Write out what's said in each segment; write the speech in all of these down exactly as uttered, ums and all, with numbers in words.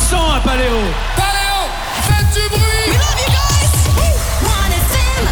sang à Paléo. Paléo, faites du bruit. We love you guys. one F M.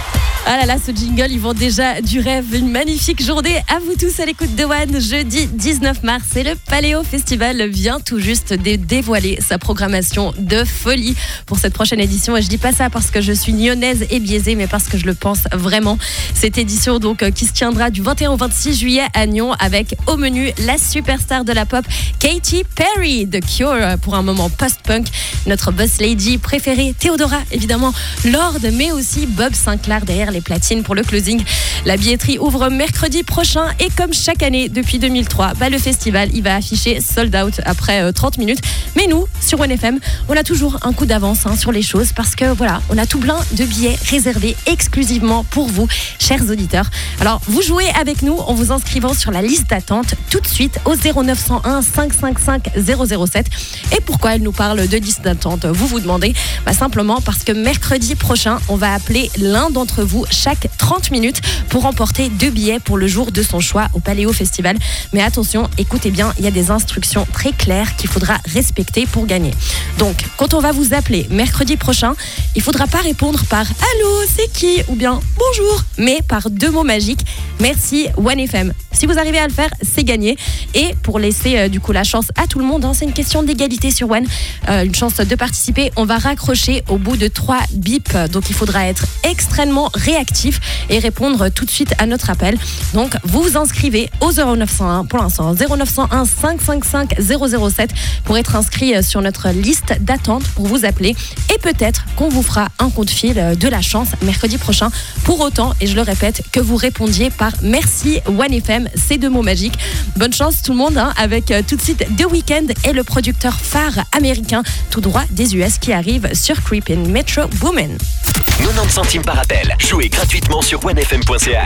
Ah là là, ce jingle, ils vont déjà du rêve. Une magnifique journée à vous tous à l'écoute de One. Jeudi dix-neuf mars, et le Paléo Festival vient tout juste de dévoiler sa programmation de folie pour cette prochaine édition. Et je dis pas ça parce que je suis lyonnaise et biaisée, mais parce que je le pense vraiment. Cette édition donc qui se tiendra du vingt et un au vingt-six juillet à Nyon, avec au menu la superstar de la pop Katy Perry, The Cure pour un moment post-punk, notre boss lady préférée Théodora évidemment, Lorde, mais aussi Bob Sinclair derrière les platines pour le closing. La billetterie ouvre mercredi prochain, et comme chaque année depuis deux mille trois, bah le festival il va afficher sold out après euh, trente minutes. Mais nous, sur One F M, on a toujours un coup d'avance hein, sur les choses, parce que voilà, on a tout plein de billets réservés exclusivement pour vous, chers auditeurs. Alors, vous jouez avec nous en vous inscrivant sur la liste d'attente tout de suite au zéro neuf cent un cinq cent cinquante-cinq zéro zéro sept. Et pourquoi elle nous parle de liste d'attente, vous vous demandez? Bah simplement parce que mercredi prochain, on va appeler l'un d'entre vous chaque trente minutes pour remporter deux billets pour le jour de son choix au Paléo Festival. Mais attention, écoutez bien, il y a des instructions très claires qu'il faudra respecter pour gagner. Donc, quand on va vous appeler mercredi prochain, il ne faudra pas répondre par « Allô, c'est qui ?» ou bien « Bonjour », mais par deux mots magiques « Merci One F M ». Si vous arrivez à le faire, c'est gagné. Et pour laisser euh, du coup la chance à tout le monde, hein, c'est une question d'égalité sur One, euh, une chance de participer, on va raccrocher au bout de trois bips. Donc il faudra être extrêmement réactif et répondre tout de suite à notre appel. Donc vous vous inscrivez au zéro neuf cent un pour l'instant, zéro neuf cent un cinq cent cinquante-cinq zéro zéro sept pour être inscrit sur notre liste d'attente pour vous appeler. Et peut-être qu'on vous fera un coup de fil de la chance mercredi prochain. Pour autant, et je le répète, que vous répondiez par « Merci One F M », ces deux mots magiques. Bonne chance tout le monde, hein, avec euh, tout de suite The Weeknd et le producteur phare américain tout droit des U S qui arrive sur Creepin' Metro Boomin. quatre-vingt-dix centimes par appel. Jouez gratuitement sur one f m point c h.